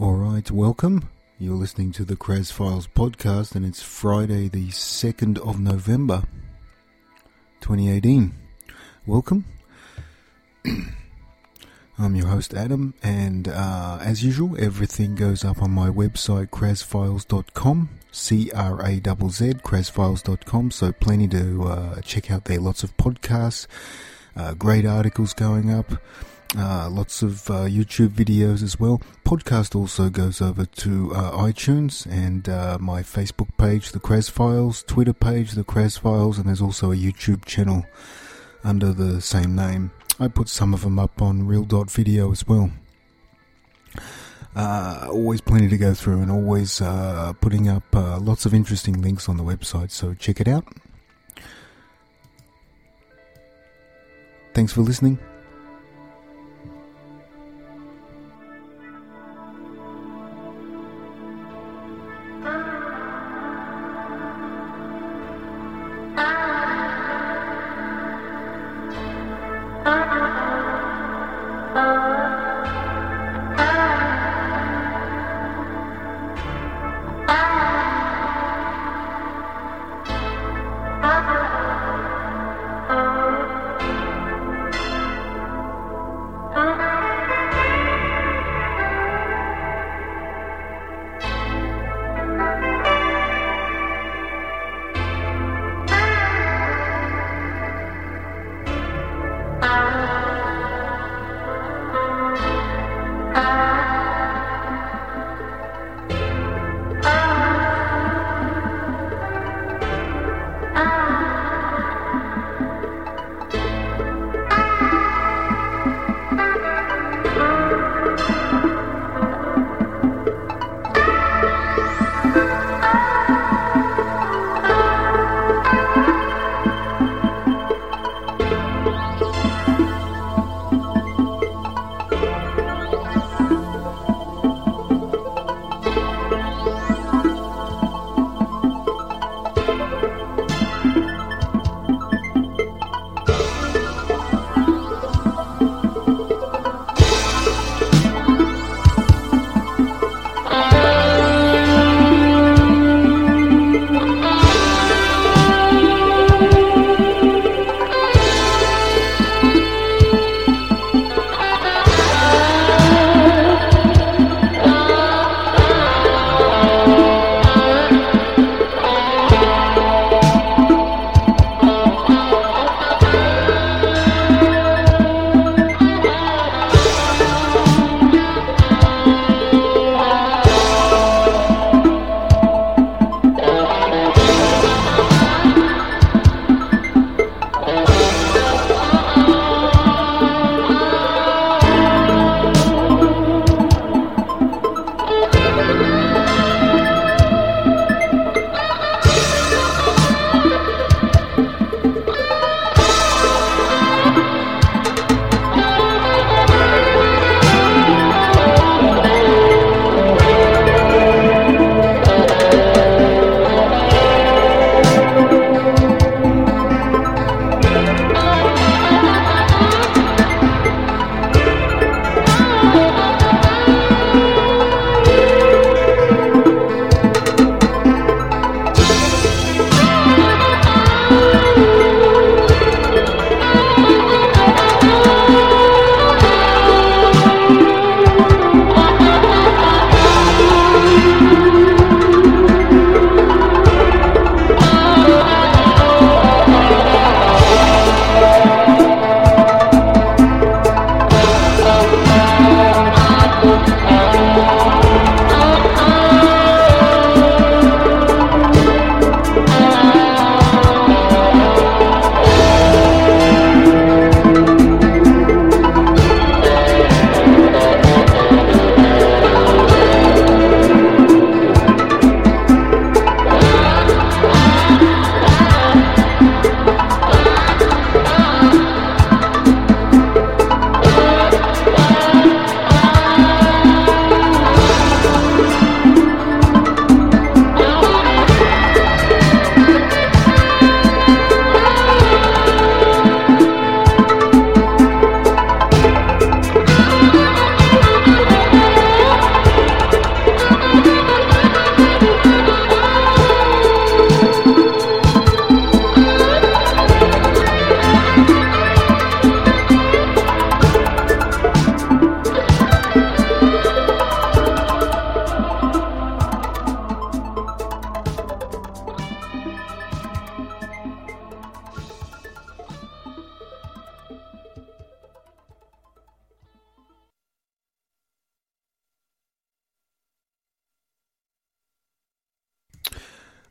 Alright, welcome. You're listening to the Kraz Files podcast, and it's Friday the 2nd of November 2018. Welcome. I'm your host Adam, and as usual, everything goes up on my website krazfiles.com, C-R-A-Z-Z, krazfiles.com, so plenty to check out there. Lots of podcasts, great articles going up. Lots of YouTube videos as well. Podcast also goes over to iTunes and my Facebook page, The Kraz Files, Twitter page, The Kraz Files, and there's also a YouTube channel under the same name. I put some of them up on Real.video as well. Always plenty to go through, and always putting up lots of interesting links on the website, so check it out. Thanks for listening.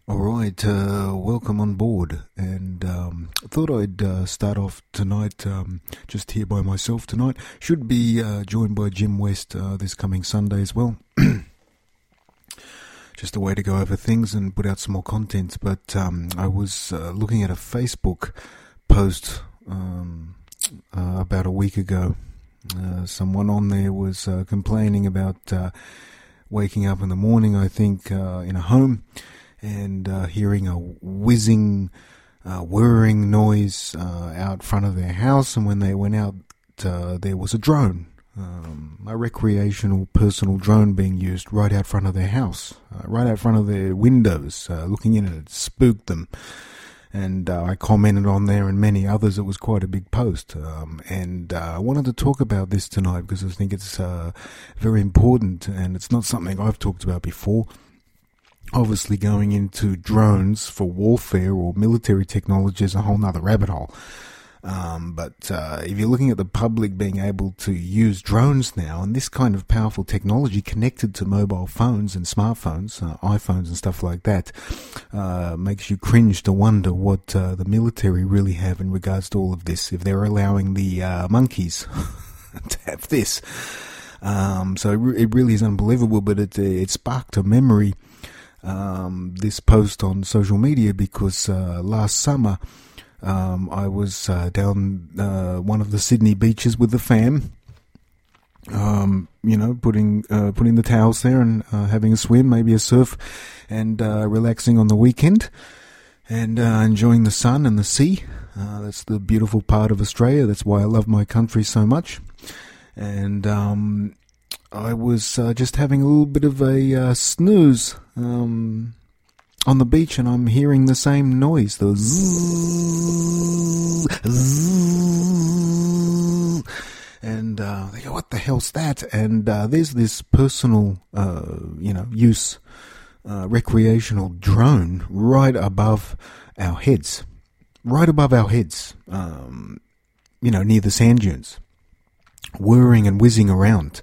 All right, welcome on board. And I thought I'd start off tonight just here by myself tonight. Should be joined by Jim West this coming Sunday as well. Just a way to go over things and put out some more content. But I was looking at a Facebook post about a week ago. Someone on there was complaining about waking up in the morning, I think, in a home, and hearing a whizzing, whirring noise out front of their house. And when they went out, there was a drone, a recreational personal drone being used right out front of their house, right out front of their windows, looking in, and it spooked them. And I commented on there, and many others. It was quite a big post. And I wanted to talk about this tonight because I think it's very important, and it's not something I've talked about before. Obviously, going into drones for warfare or military technology is a whole nother rabbit hole. But if you're looking at the public being able to use drones now, and this kind of powerful technology connected to mobile phones and smartphones, iPhones and stuff like that, makes you cringe to wonder what the military really have in regards to all of this, if they're allowing the monkeys to have this. So it really is unbelievable, but it sparked a memory, this post on social media, because last summer I was down one of the Sydney beaches with the fam, putting the towels there and having a swim, maybe a surf, and relaxing on the weekend, and enjoying the sun and the sea. That's the beautiful part of Australia. That's why I love my country so much. And I was just having a little bit of a snooze on the beach, and I'm hearing the same noise, the zzz, zzz, and they go, what the hell's that? And there's this personal, use, recreational drone right above our heads, near the sand dunes, whirring and whizzing around.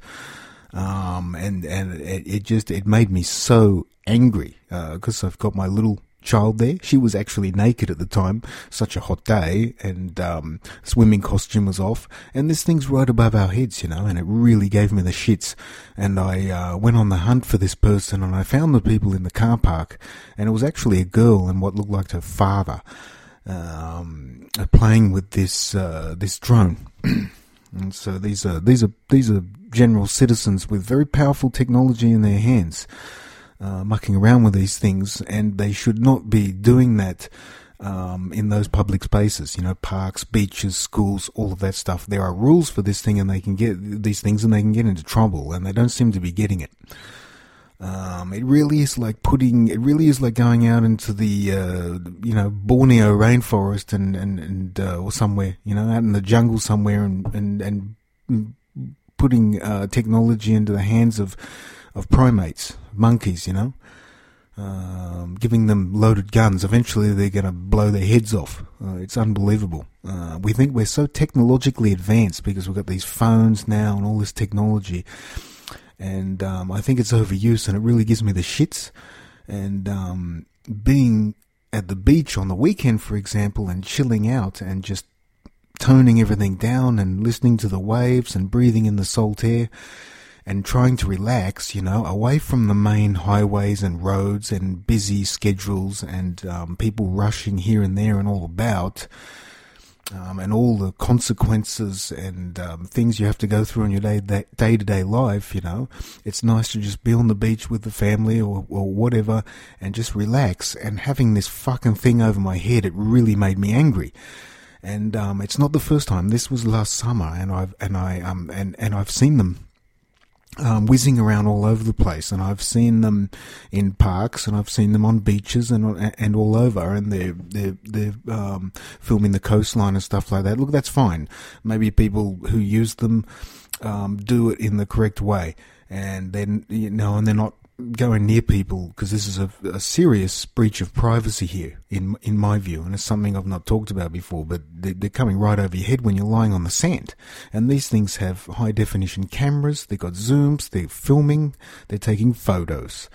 And it made me so angry, because I've got my little child there. She was actually naked at the time, such a hot day, and swimming costume was off, and this thing's right above our heads, and it really gave me the shits. And I went on the hunt for this person, and I found the people in the car park, and it was actually a girl and what looked like her father, playing with this drone. And so these are general citizens with very powerful technology in their hands, mucking around with these things, and they should not be doing that in those public spaces, parks, beaches, schools, all of that stuff. There are rules for this thing, and they can get these things, and they can get into trouble, and they don't seem to be getting it. It really is like going out into the, Borneo rainforest and or somewhere, out in the jungle somewhere, and putting technology into the hands of primates, monkeys, giving them loaded guns. Eventually they're going to blow their heads off. It's unbelievable. We think we're so technologically advanced because we've got these phones now and all this technology. And I think it's overuse, and it really gives me the shits. And being at the beach on the weekend, for example, and chilling out and just toning everything down and listening to the waves and breathing in the salt air and trying to relax, away from the main highways and roads and busy schedules and people rushing here and there and all about. And all the consequences and things you have to go through in your day-to-day life, it's nice to just be on the beach with the family or whatever and just relax. And having this fucking thing over my head, it really made me angry. And it's not the first time. This was last summer, and I've seen them whizzing around all over the place, and I've seen them in parks, and I've seen them on beaches and all over, and they're filming the coastline and stuff like that. Look, that's fine. Maybe people who use them do it in the correct way, and then and they're not going near people, because this is a serious breach of privacy here, in my view, and it's something I've not talked about before, but they're coming right over your head when you're lying on the sand. And these things have high definition cameras, they've got zooms, they're filming, they're taking photos.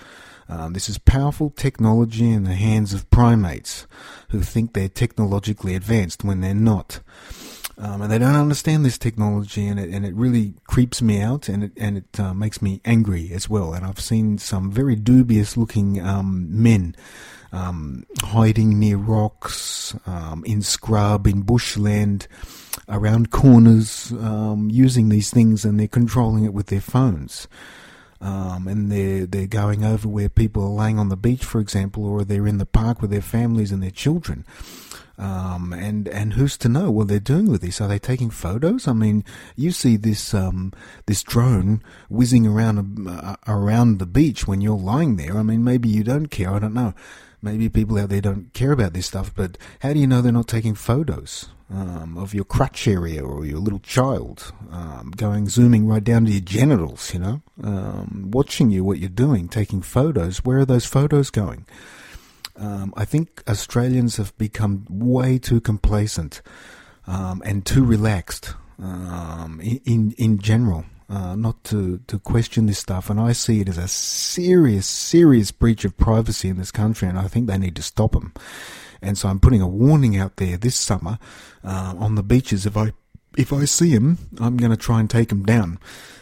This is powerful technology in the hands of primates who think they're technologically advanced when they're not. And they don't understand this technology, and it really creeps me out, and it makes me angry as well. And I've seen some very dubious looking men hiding near rocks, in scrub, in bushland, around corners, using these things, and they're controlling it with their phones. And they're going over where people are laying on the beach, for example, or they're in the park with their families and their children. And who's to know what they're doing with this? Are they taking photos? I mean, you see this drone whizzing around the beach when you're lying there. I mean, maybe you don't care. I don't know. Maybe people out there don't care about this stuff. But how do you know they're not taking photos of your crotch area or your little child, zooming right down to your genitals? Watching you, what you're doing, taking photos. Where are those photos going? I think Australians have become way too complacent and too relaxed in general, not to question this stuff. And I see it as a serious breach of privacy in this country, and I think they need to stop them. And so I'm putting a warning out there this summer on the beaches. If I see them, I'm going to try and take them down.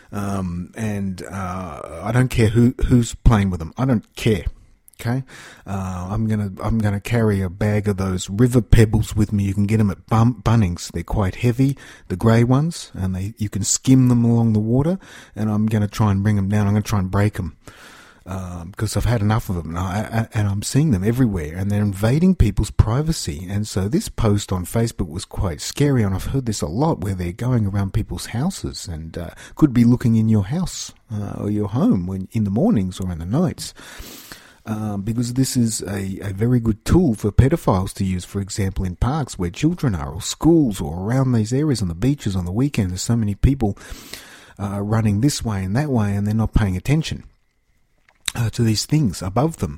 I don't care who's playing with them. I don't care. Okay, I'm gonna carry a bag of those river pebbles with me. You can get them at Bunnings. They're quite heavy, the grey ones, and you can skim them along the water. And I'm gonna try and bring them down. I'm gonna try and break them because I've had enough of them, and I'm seeing them everywhere, and they're invading people's privacy. And so this post on Facebook was quite scary, and I've heard this a lot, where they're going around people's houses and could be looking in your house or your home when in the mornings or in the nights. Because this is a very good tool for pedophiles to use, for example, in parks where children are, or schools, or around these areas on the beaches on the weekend. There's so many people running this way and that way, and they're not paying attention to these things above them.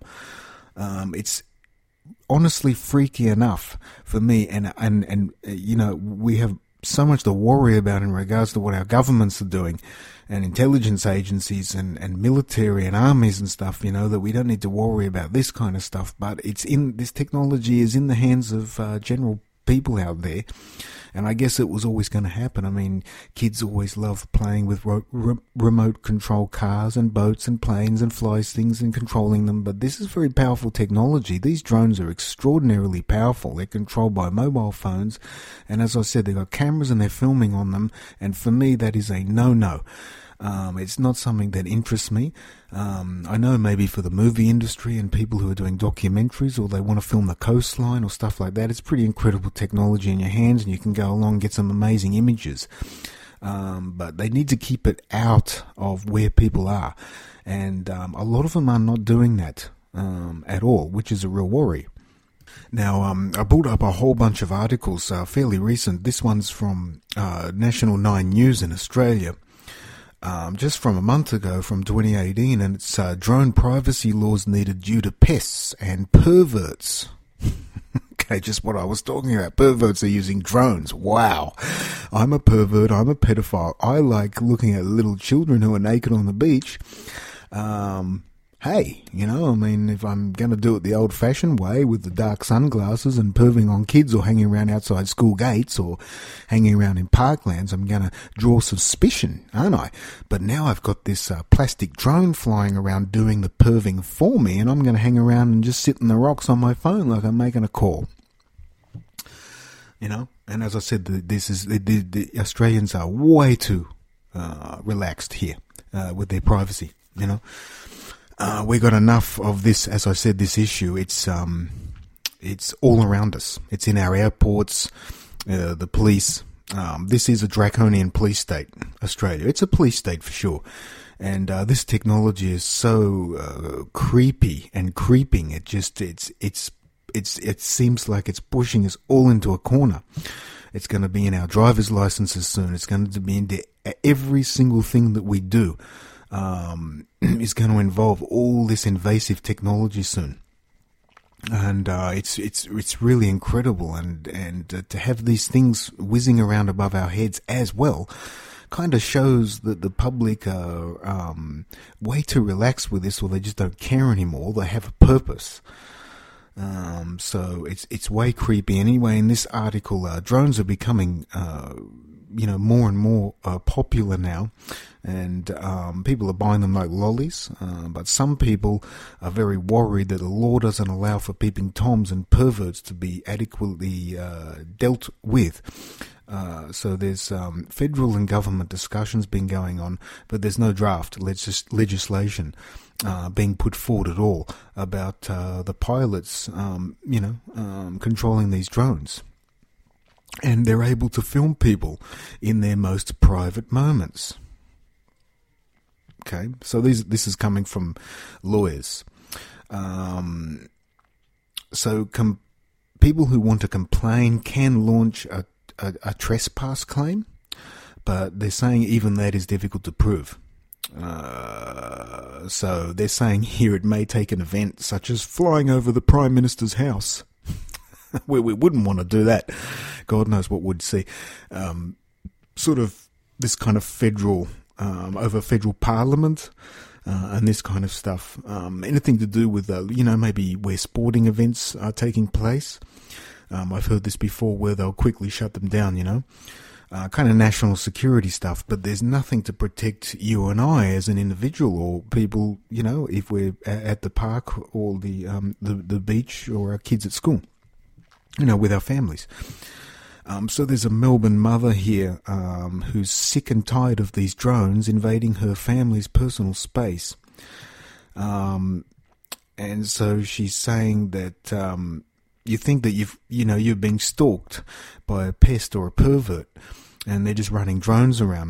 It's honestly freaky enough for me, and we have so much to worry about in regards to what our governments are doing, and intelligence agencies and military and armies and stuff, that we don't need to worry about this kind of stuff. But this technology is in the hands of general people out there, and I guess it was always going to happen. I mean, kids always love playing with remote control cars and boats and planes and flies things and controlling them, but this is very powerful technology. These drones are extraordinarily powerful. They're controlled by mobile phones, and as I said, they've got cameras and they're filming on them, and for me that is a no-no. It's not something that interests me. I know maybe for the movie industry and people who are doing documentaries, or they want to film the coastline or stuff like that, it's pretty incredible technology in your hands, and you can go along and get some amazing images. But they need to keep it out of where people are. And a lot of them are not doing that at all, which is a real worry. Now, I pulled up a whole bunch of articles fairly recent. This one's from National 9 News in Australia. Just from a month ago, from 2018, and it's drone privacy laws needed due to pests and perverts. Okay, just what I was talking about. Perverts are using drones. Wow. I'm a pervert. I'm a pedophile. I like looking at little children who are naked on the beach. Hey, if I'm going to do it the old-fashioned way with the dark sunglasses and perving on kids, or hanging around outside school gates, or hanging around in parklands, I'm going to draw suspicion, aren't I? But now I've got this plastic drone flying around doing the perving for me, and I'm going to hang around and just sit in the rocks on my phone like I'm making a call. And as I said, the Australians are way too relaxed here with their privacy, We got enough of this, as I said, this issue. It's all around us. It's in our airports, the police. This is a draconian police state, Australia. It's a police state for sure. And this technology is so creepy and creeping. It seems like it's pushing us all into a corner. It's going to be in our driver's licenses soon. It's going to be into every single thing that we do. Is going to involve all this invasive technology soon, and it's really incredible, and to have these things whizzing around above our heads as well, kind of shows that the public are way too relaxed with this, or they just don't care anymore. They have a purpose. So it's way creepy. Anyway, in this article, drones are becoming more and more popular now, and people are buying them like lollies. But some people are very worried that the law doesn't allow for peeping toms and perverts to be adequately dealt with. So there's federal and government discussions been going on, but there's no draft legislation being put forward at all about the pilots, controlling these drones. And they're able to film people in their most private moments. Okay, so this is coming from lawyers. People who want to complain can launch a trespass claim, but they're saying even that is difficult to prove. So they're saying here it may take an event such as flying over the Prime Minister's house. We wouldn't want to do that. God knows what we'd see. Sort of this kind of federal, over federal parliament, and this kind of stuff. Anything to do with, maybe where sporting events are taking place. I've heard this before where they'll quickly shut them down, kind of national security stuff, but there's nothing to protect you and I as an individual or people, if we're at the park or the beach or our kids at school. With our families. So there's a Melbourne mother here who's sick and tired of these drones invading her family's personal space. And so she's saying that you think that you're being stalked by a pest or a pervert, and they're just running drones around.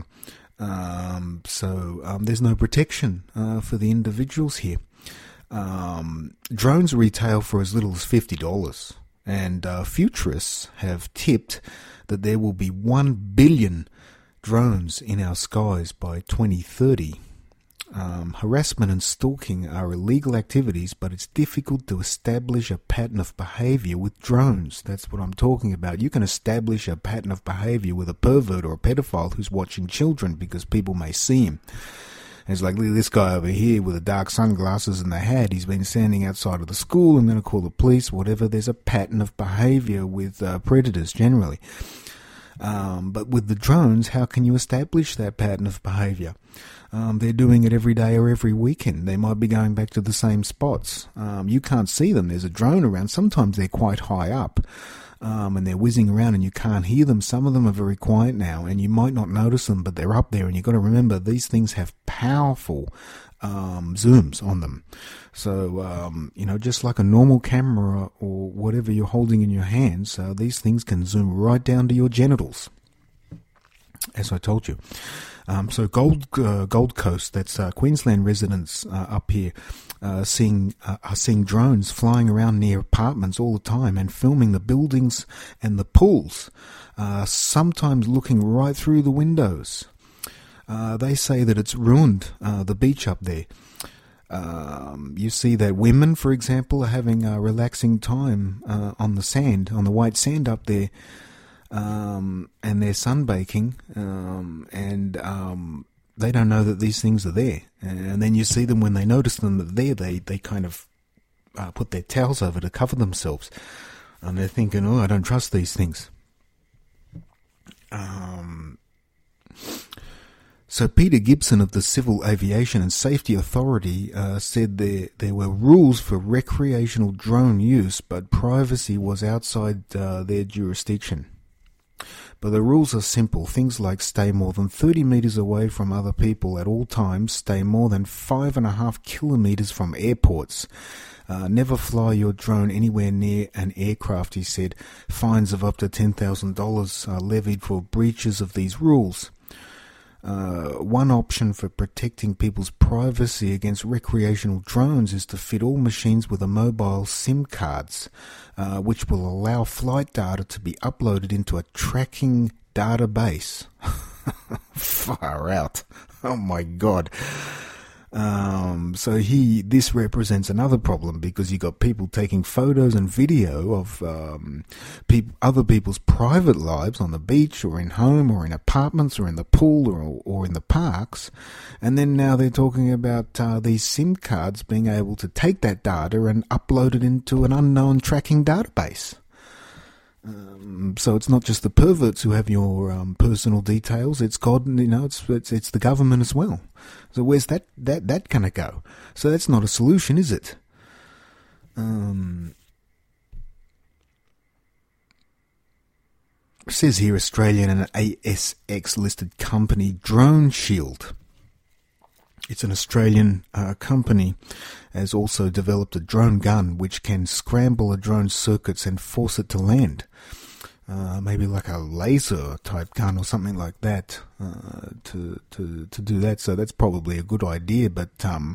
So there's no protection for the individuals here. Drones retail for as little as $50. And futurists have tipped that there will be 1 billion drones in our skies by 2030. Harassment and stalking are illegal activities, but it's difficult to establish a pattern of behaviour with drones. That's what I'm talking about. You can establish a pattern of behaviour with a pervert or a pedophile who's watching children because people may see him. It's like, look at this guy over here with the dark sunglasses and the hat. He's been standing outside of the school. I'm going to call the police, whatever. There's a pattern of behaviour with predators generally. But with the drones, how can you establish that pattern of behaviour? They're doing it every day or every weekend. They might be going back to the same spots. You can't see them. There's a drone around. Sometimes they're quite high up. And they're whizzing around and you can't hear them. Some of them are very quiet now and you might not notice them, but they're up there, and you've got to remember these things have powerful zooms on them. So, just like a normal camera or whatever you're holding in your hands, these things can zoom right down to your genitals, as I told you. So Gold Coast, that's Queensland residents up here, are seeing drones flying around near apartments all the time and filming the buildings and the pools, sometimes looking right through the windows. They say that it's ruined the beach up there. You see that women, for example, are having a relaxing time on the sand, on the white sand up there. And they're sunbaking, and they don't know that these things are there. And then you see them when they notice them that they're there, they kind of put their towels over to cover themselves. And they're thinking, I don't trust these things. So Peter Gibson of the Civil Aviation and Safety Authority said there were rules for recreational drone use, but privacy was outside their jurisdiction. But the rules are simple. Things like stay more than 30 metres away from other people at all times, stay more than 5.5 kilometres from airports. Never fly your drone anywhere near an aircraft, he said. Fines of up to $10,000 are levied for breaches of these rules. One option for protecting people's privacy against recreational drones is to fit all machines with a mobile SIM cards, which will allow flight data to be uploaded into a tracking database. Far out. Oh my God. This represents another problem, because you got people taking photos and video of other people's private lives on the beach or in home or in apartments or in the pool or in the parks, and then now they're talking about these SIM cards being able to take that data and upload it into an unknown tracking database. So it's not just the perverts who have your personal details. It's God, it's the government as well. So where's that gonna go? So that's not a solution, is it? It says here Australian and ASX listed company Drone Shield. It's an Australian company, has also developed a drone gun which can scramble a drone's circuits and force it to land. Maybe like a laser type gun or something like that to do that. So that's probably a good idea. But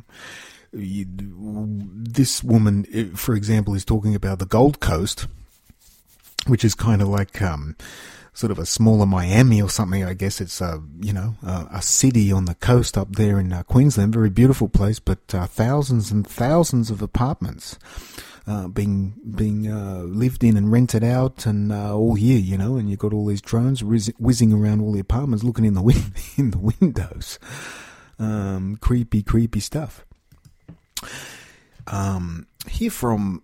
this woman, for example, is talking about the Gold Coast, which is kind of like sort of a smaller Miami or something. I guess it's a city on the coast up there in Queensland. Very beautiful place, but thousands and thousands of apartments being lived in and rented out, and all year, and you've got all these drones whizzing around all the apartments, looking in the windows. Creepy stuff. Here from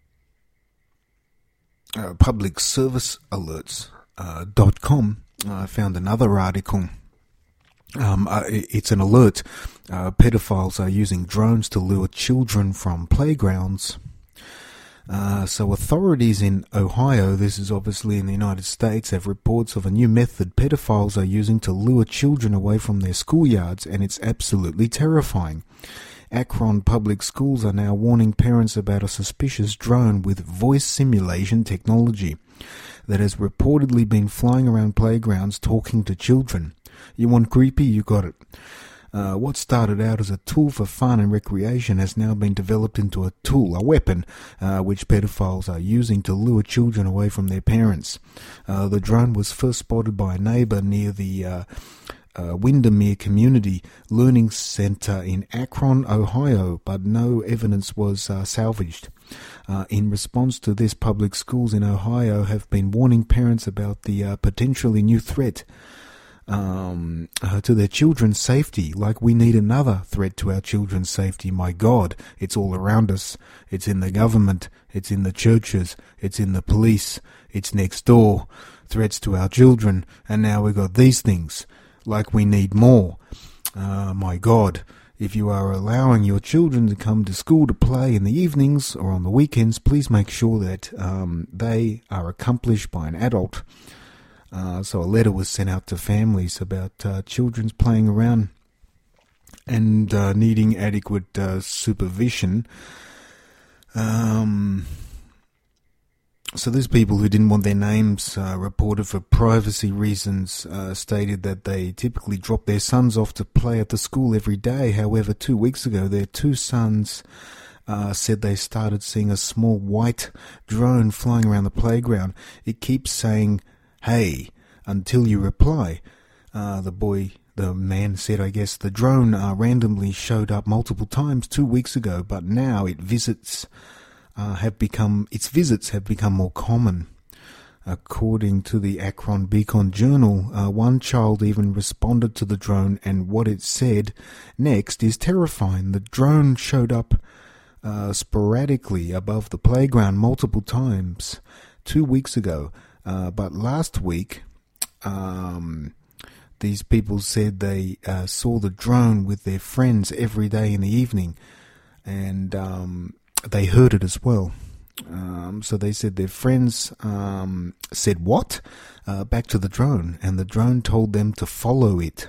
Public Service Alerts. .com, I found another article. It's an alert. Pedophiles are using drones to lure children from playgrounds. So authorities in Ohio, this is obviously in the United States, have reports of a new method pedophiles are using to lure children away from their schoolyards, and it's absolutely terrifying. Akron Public Schools are now warning parents about a suspicious drone with voice simulation technology that has reportedly been flying around playgrounds talking to children. You want creepy? You got it. What started out as a tool for fun and recreation has now been developed into a weapon, which pedophiles are using to lure children away from their parents. The drone was first spotted by a neighbor near the Windermere Community Learning Center in Akron, Ohio, but no evidence was salvaged. In response to this, public schools in Ohio have been warning parents about the potentially new threat to their children's safety. Like, we need another threat to our children's safety. My God, it's all around us. It's in the government. It's in the churches. It's in the police. It's next door. Threats to our children. And now we've got these things. Like, we need more. My God. If you are allowing your children to come to school to play in the evenings or on the weekends, please make sure that they are accomplished by an adult. So a letter was sent out to families about children's playing around and needing adequate supervision. So those people who didn't want their names reported for privacy reasons stated that they typically drop their sons off to play at the school every day. However, 2 weeks ago, their two sons said they started seeing a small white drone flying around the playground. It keeps saying, "Hey," until you reply. The man said, I guess, the drone randomly showed up multiple times 2 weeks ago, but now its visits have become more common. According to the Akron Beacon Journal, one child even responded to the drone, and what it said next is terrifying. The drone showed up sporadically above the playground multiple times 2 weeks ago, but last week these people said they saw the drone with their friends every day in the evening, and they heard it as well. So they said their friends said, "What?" Back to the drone, and the drone told them to follow it.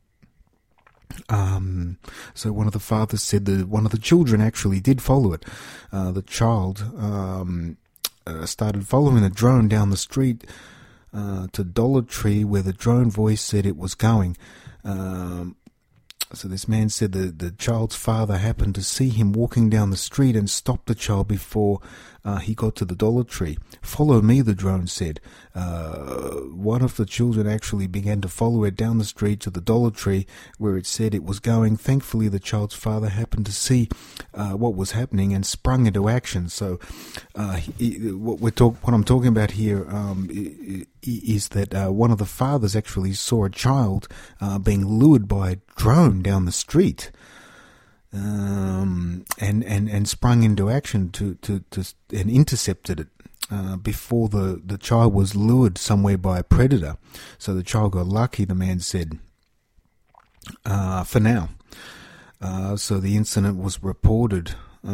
So one of the fathers said that one of the children actually did follow it. The child started following the drone down the street to Dollar Tree, where the drone voice said it was going. So this man said the child's father happened to see him walking down the street and stopped the child before he got to the Dollar Tree. "Follow me," the drone said. One of the children actually began to follow it down the street to the Dollar Tree where it said it was going. Thankfully, the child's father happened to see what was happening and sprung into action. So what I'm talking about here is that one of the fathers actually saw a child being lured by a drone down the street, and sprung into action to and intercepted it before the child was lured somewhere by a predator. So the child got lucky, the man said, for now. So the incident was reported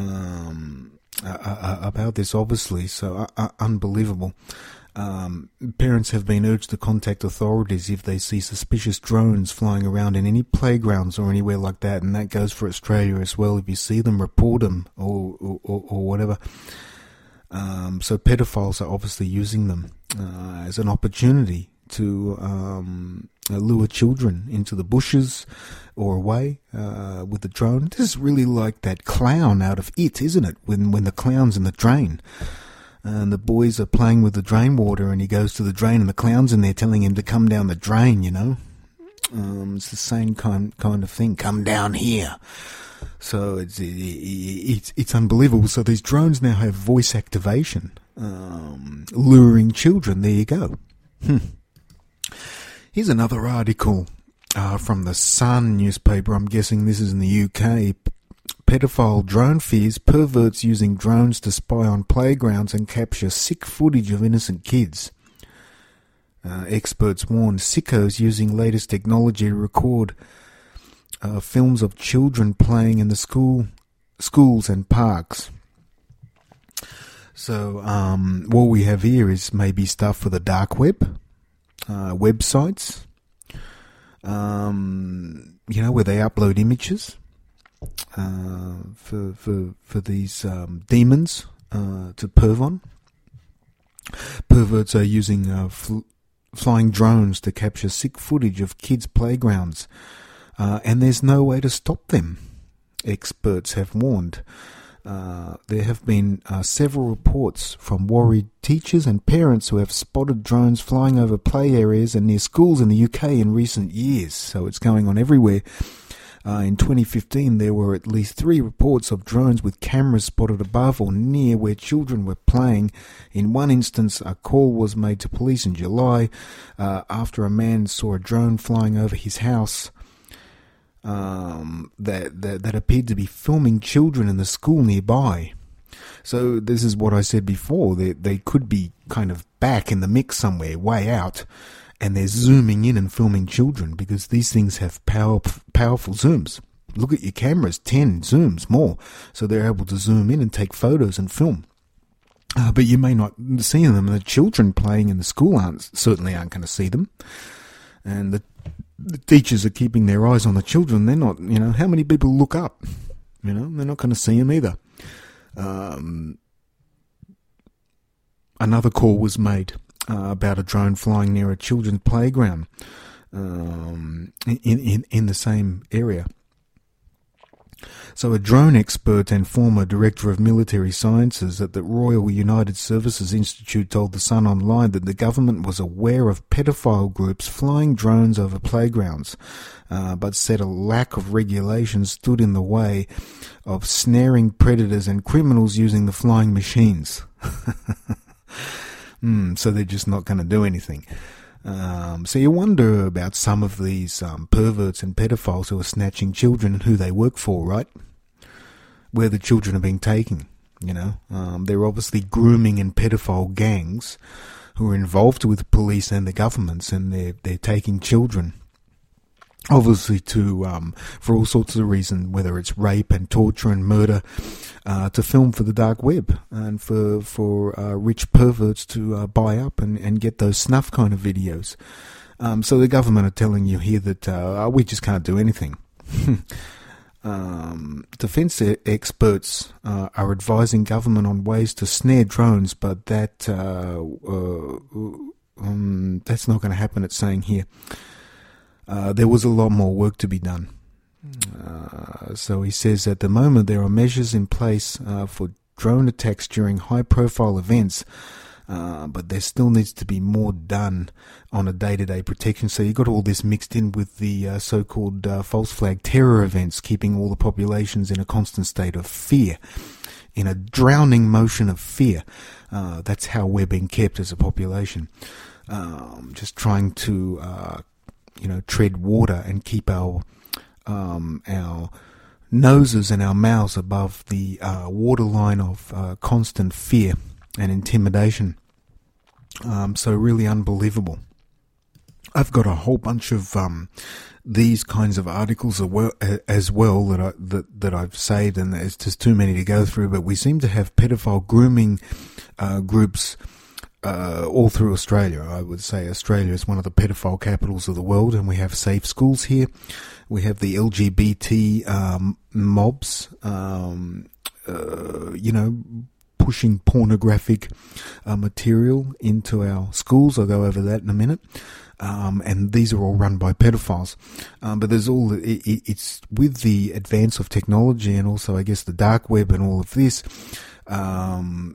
about this, obviously, so unbelievable. Parents have been urged to contact authorities if they see suspicious drones flying around in any playgrounds or anywhere like that, and that goes for Australia as well. If you see them, report them or whatever. So pedophiles are obviously using them as an opportunity to lure children into the bushes or away with the drone. This is really like that clown out of It, isn't it? When the clown's in the drain. And the boys are playing with the drain water, and he goes to the drain, and the clown's in there telling him to come down the drain, you know. It's the same kind of thing. Come down here. So it's unbelievable. So these drones now have voice activation, luring children. There you go. Here's another article from the Sun newspaper. I'm guessing this is in the UK. Pedophile drone fears perverts using drones to spy on playgrounds and capture sick footage of innocent kids. Experts warn sickos using latest technology to record films of children playing in the schools and parks. So what we have here is maybe stuff for the dark web, websites, where they upload images. For these demons to perv on. Perverts are using flying drones to capture sick footage of kids' playgrounds, and there's no way to stop them, experts have warned. There have been several reports from worried teachers and parents who have spotted drones flying over play areas and near schools in the UK in recent years, so it's going on everywhere. In 2015, there were at least 3 reports of drones with cameras spotted above or near where children were playing. In one instance, a call was made to police in July after a man saw a drone flying over his house that appeared to be filming children in the school nearby. So this is what I said before. They could be kind of back in the mix somewhere, way out. And they're zooming in and filming children because these things have powerful zooms. Look at your cameras, 10 zooms, more. So they're able to zoom in and take photos and film. But you may not see them. The children playing in the school certainly aren't going to see them. And the teachers are keeping their eyes on the children. They're not, how many people look up? They're not going to see them either. Another call was made about a drone flying near a children's playground in the same area. So a drone expert and former director of military sciences at the Royal United Services Institute told The Sun Online that the government was aware of pedophile groups flying drones over playgrounds, but said a lack of regulation stood in the way of snaring predators and criminals using the flying machines. So they're just not going to do anything. So you wonder about some of these perverts and pedophiles who are snatching children and who they work for, right? Where the children are being taken, They're obviously grooming and pedophile gangs who are involved with the police and the governments, and they're taking children. Obviously for all sorts of reasons, whether it's rape and torture and murder, to film for the dark web and for rich perverts to buy up and get those snuff kind of videos. So the government are telling you here that we just can't do anything. Defence experts are advising government on ways to snare drones, but that's not going to happen, it's saying here. There was a lot more work to be done. So he says at the moment there are measures in place for drone attacks during high-profile events, but there still needs to be more done on a day-to-day protection. So you've got all this mixed in with the so-called false flag terror events, keeping all the populations in a constant state of fear, in a drowning motion of fear. That's how we're being kept as a population. Just trying to, tread water and keep our noses and our mouths above the waterline of constant fear and intimidation. So really unbelievable. I've got a whole bunch of these kinds of articles as well that I've saved, and there's just too many to go through. But we seem to have pedophile grooming groups all through Australia. I would say Australia is one of the pedophile capitals of the world, and we have safe schools here. We have the LGBT mobs, pushing pornographic material into our schools. I'll go over that in a minute. And these are all run by pedophiles. But there's it's with the advance of technology and also, I guess, the dark web and all of this, and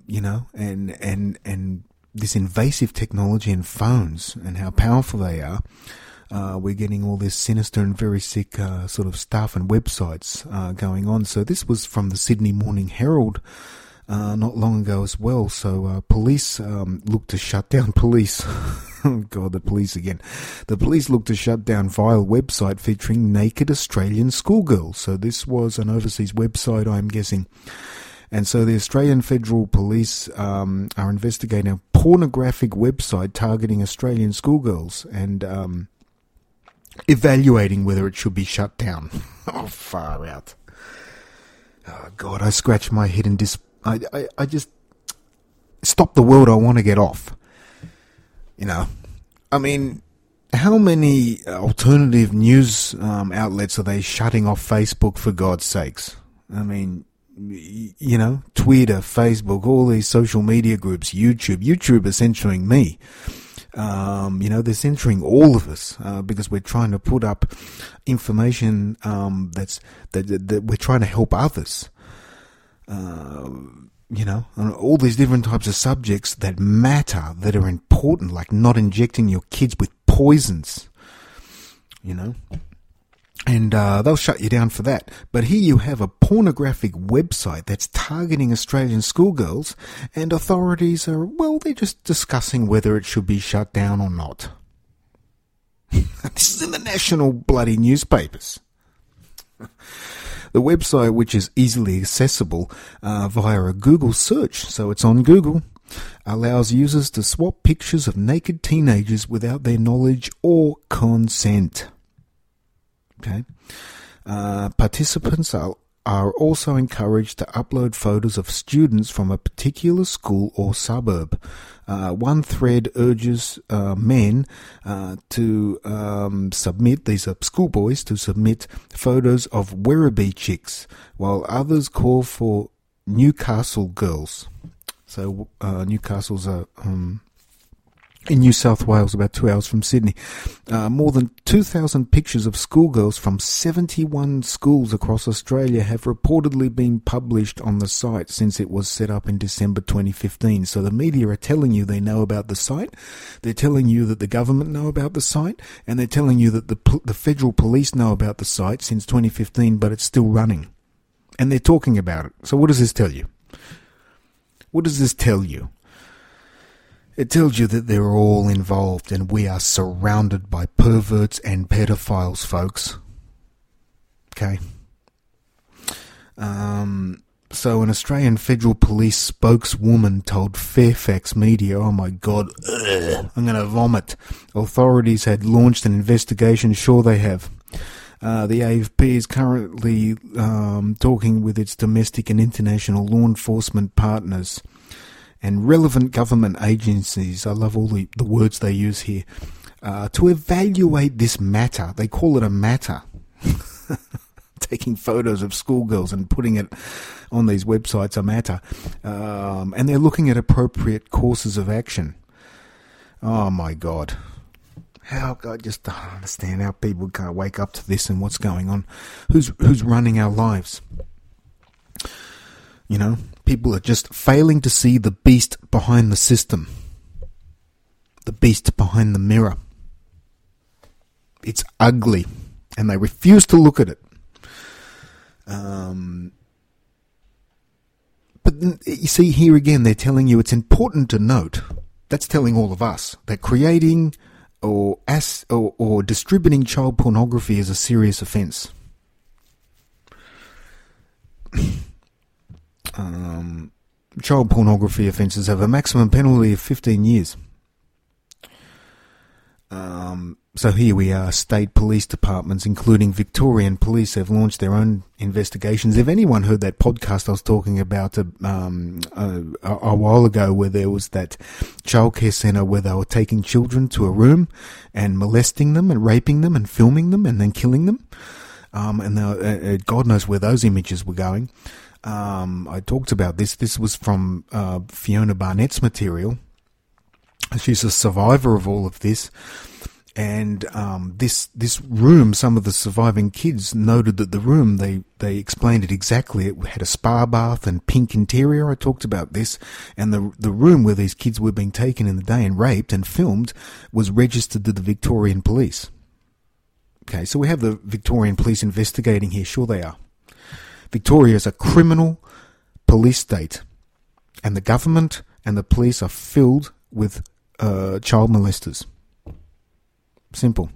this invasive technology and phones and how powerful they are. We're getting all this sinister and very sick sort of stuff and websites going on. So this was from the Sydney Morning Herald not long ago as well. So police look to shut down police. Oh God, the police again. The police look to shut down vile website featuring naked Australian schoolgirls. So this was an overseas website, I'm guessing. And so the Australian Federal Police are investigating a pornographic website targeting Australian schoolgirls and evaluating whether it should be shut down. Oh, far out. Oh God, I scratch my head and I just stop the world. I want to get off. I mean, how many alternative news outlets are they shutting off Facebook, for God's sakes? I mean, Twitter, Facebook, all these social media groups, YouTube is censoring me. They're censoring all of us because we're trying to put up information that we're trying to help others. On all these different types of subjects that matter, that are important, like not injecting your kids with poisons, and they'll shut you down for that. But here you have a pornographic website that's targeting Australian schoolgirls, and authorities are, they're just discussing whether it should be shut down or not. This is in the national bloody newspapers. The website, which is easily accessible via a Google search, so it's on Google, allows users to swap pictures of naked teenagers without their knowledge or consent. Okay. Participants are also encouraged to upload photos of students from a particular school or suburb. One thread urges men to submit, these are schoolboys, to submit photos of Werribee chicks, while others call for Newcastle girls. So Newcastle's in New South Wales, about 2 hours from Sydney. More than 2,000 pictures of schoolgirls from 71 schools across Australia have reportedly been published on the site since it was set up in December 2015. So the media are telling you they know about the site, they're telling you that the government know about the site, and they're telling you that the federal police know about the site since 2015, but it's still running. And they're talking about it. So what does this tell you? What does this tell you? It tells you that they're all involved and we are surrounded by perverts and pedophiles, folks. Okay. So an Australian Federal Police spokeswoman told Fairfax Media, oh my God, I'm going to vomit. Authorities had launched an investigation. Sure they have. The AFP is currently talking with its domestic and international law enforcement partners and relevant government agencies, I love all the words they use here, to evaluate this matter. They call it a matter. Taking photos of schoolgirls and putting it on these websites, a matter. And they're looking at appropriate courses of action. Oh my God. How I just don't understand how people can't wake up to this and what's going on. Who's running our lives? You know, people are just failing to see the beast behind the system, the beast behind the mirror. It's ugly, and they refuse to look at it. But you see, here again, they're telling you it's important to note. That's telling all of us that creating or distributing child pornography is a serious offence. Child pornography offences have a maximum penalty of 15 years. So here we are, state police departments, including Victorian police, have launched their own investigations. If anyone heard that podcast I was talking about a while ago, where there was that childcare centre where they were taking children to a room and molesting them and raping them and filming them and then killing them, and God knows where those images were going. I talked about this. This was from Fiona Barnett's material. She's a survivor of all of this. And this room, some of the surviving kids noted that the room, they explained it exactly. It had a spa bath and pink interior. I talked about this. And the room where these kids were being taken in the day and raped and filmed was registered to the Victorian police. Okay, so we have the Victorian police investigating here. Sure they are. Victoria is a criminal police state. And the government and the police are filled with child molesters. Simple.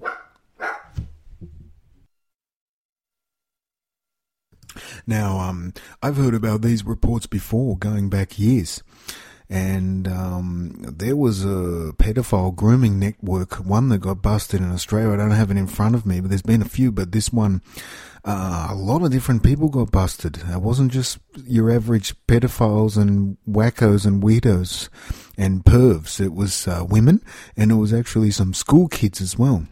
Now, I've heard about these reports before, going back years. And there was a pedophile grooming network, one that got busted in Australia. I don't have it in front of me, but there's been a few. But this one, a lot of different people got busted. It wasn't just your average pedophiles and wackos and weirdos and pervs. It was women, and it was actually some school kids as well.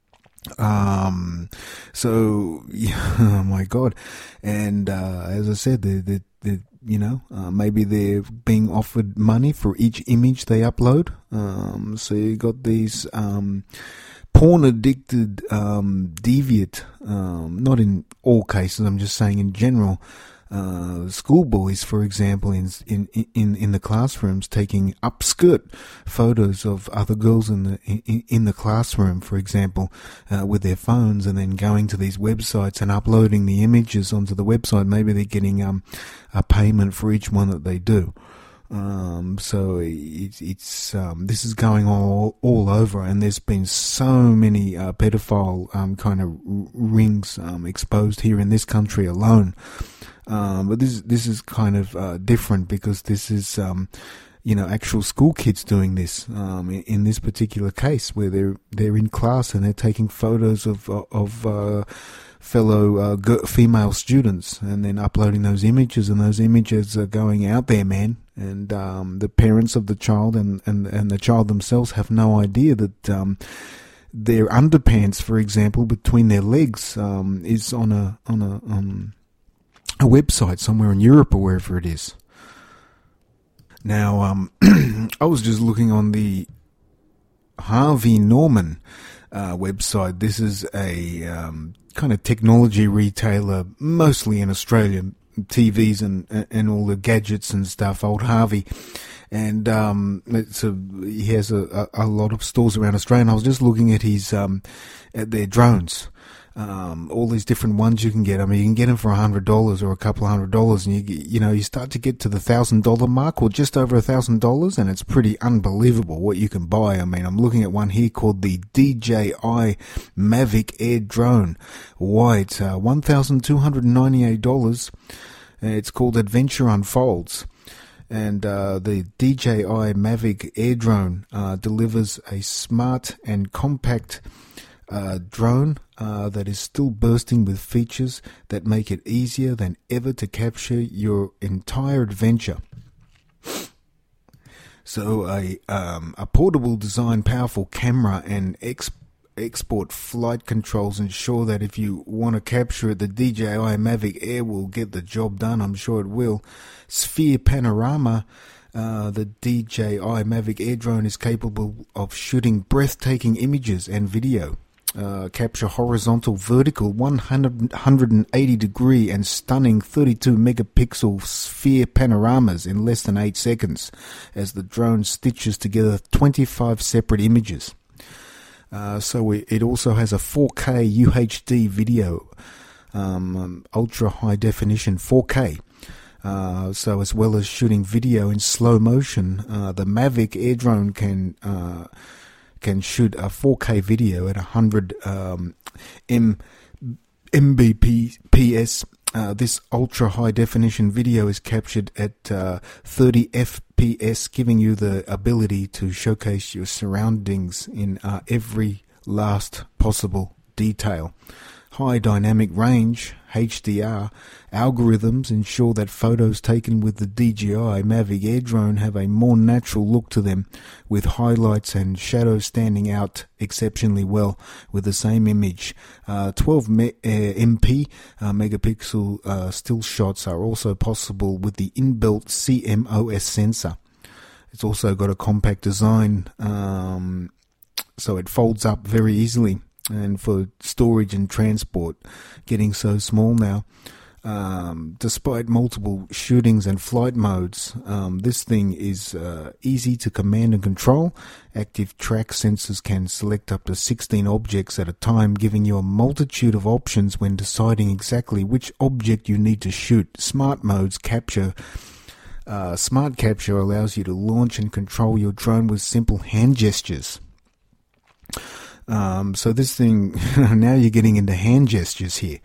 So, yeah, oh my God. And as I said, they maybe they're being offered money for each image they upload. So you got these porn-addicted, deviant, not in all cases, I'm just saying in general, schoolboys, for example, in the classrooms, taking upskirt photos of other girls in the classroom, for example, with their phones, and then going to these websites and uploading the images onto the website. Maybe they're getting a payment for each one that they do. So it's this is going all over, and there's been so many pedophile kind of rings exposed here in this country alone. But this is kind of different, because this is actual school kids doing this. In this particular case, where they're in class and they're taking photos of fellow female students, and then uploading those images, and those images are going out there, man. And the parents of the child and the child themselves have no idea that their underpants, for example, between their legs is on a website somewhere in Europe or wherever it is. Now, I was just looking on the Harvey Norman website. This is a kind of technology retailer, mostly in Australia, TVs and all the gadgets and stuff, old Harvey. And he has a lot of stores around Australia. And I was just looking at his at their drones. All these different ones you can get. I mean, you can get them for $100 or a couple $100, and you start to get to the $1,000 mark, or just over $1,000, and it's pretty unbelievable what you can buy. I mean, I'm looking at one here called the DJI Mavic Air Drone. Why? It's $1,298. It's called Adventure Unfolds. And the DJI Mavic Air Drone delivers a smart and compact drone that is still bursting with features that make it easier than ever to capture your entire adventure. So a portable design, powerful camera, and export flight controls ensure that if you want to capture it, the DJI Mavic Air will get the job done. I'm sure it will. Sphere panorama The DJI Mavic Air drone is capable of shooting breathtaking images and video. Capture horizontal, vertical, 180 degree and stunning 32 megapixel sphere panoramas in less than 8 seconds as the drone stitches together 25 separate images. It also has a 4K UHD video, ultra high definition 4K. So as well as shooting video in slow motion, the Mavic Air drone can shoot a 4K video at 100 Mbps. This ultra high definition video is captured at 30 FPS, giving you the ability to showcase your surroundings in every last possible detail. High dynamic range, HDR, algorithms ensure that photos taken with the DJI Mavic Air drone have a more natural look to them, with highlights and shadows standing out exceptionally well with the same image. 12 megapixel still shots are also possible with the inbuilt CMOS sensor. It's also got a compact design, so it folds up very easily. And for storage and transport, getting so small now. Despite multiple shootings and flight modes, this thing is easy to command and control. Active track sensors can select up to 16 objects at a time, giving you a multitude of options when deciding exactly which object you need to shoot. Smart capture allows you to launch and control your drone with simple hand gestures. So this thing, now you're getting into hand gestures here.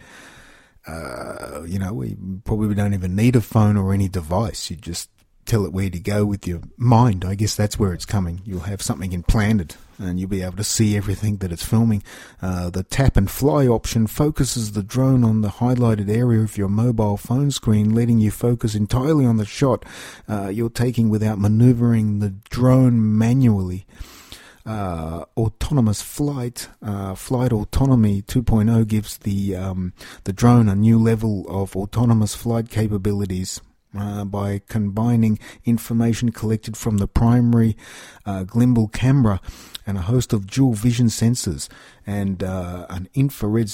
We probably don't even need a phone or any device. You just tell it where to go with your mind. I guess that's where it's coming. You'll have something implanted and you'll be able to see everything that it's filming. The tap and fly option focuses the drone on the highlighted area of your mobile phone screen, letting you focus entirely on the shot you're taking without maneuvering the drone manually. Autonomous flight autonomy 2.0 gives the drone a new level of autonomous flight capabilities by combining information collected from the primary gimbal camera and a host of dual vision sensors and an infrared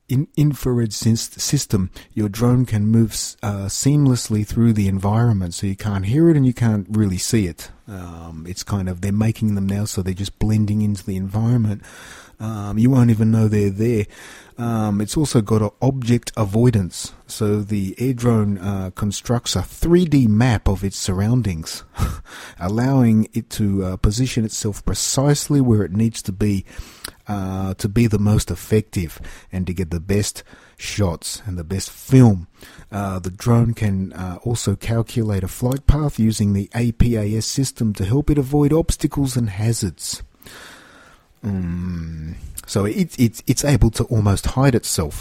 system. Your drone can move seamlessly through the environment, so you can't hear it and you can't really see it. It's kind of, they're making them now so they're just blending into the environment. You won't even know they're there. It's also got an object avoidance, so the air drone constructs a 3D map of its surroundings, allowing it to position itself precisely where it needs to be the most effective and to get the best shots and the best film. The drone can also calculate a flight path using the APAS system to help it avoid obstacles and hazards. So it's able to almost hide itself.